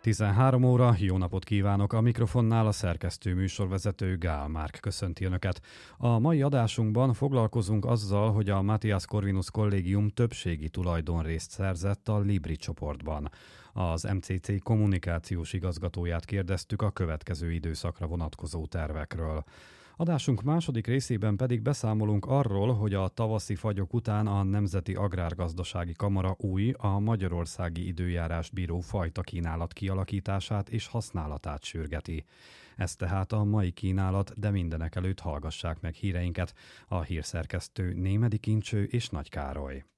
13 óra, jó napot kívánok! A mikrofonnál a szerkesztő műsorvezető Gál Márk köszönti Önöket. A mai adásunkban foglalkozunk azzal, hogy a Matthias Corvinus Kollégium többségi tulajdonrészt szerzett a Libri csoportban. Az MCC kommunikációs igazgatóját kérdeztük a következő időszakra vonatkozó tervekről. Adásunk második részében pedig beszámolunk arról, hogy a tavaszi fagyok után a Nemzeti Agrárgazdasági Kamara új, a magyarországi időjárást bíró fajta kínálat kialakítását és használatát sürgeti. Ez tehát a mai kínálat, de mindenekelőtt hallgassák meg híreinket. A hírszerkesztő Némedi Kincső és Nagy Károly.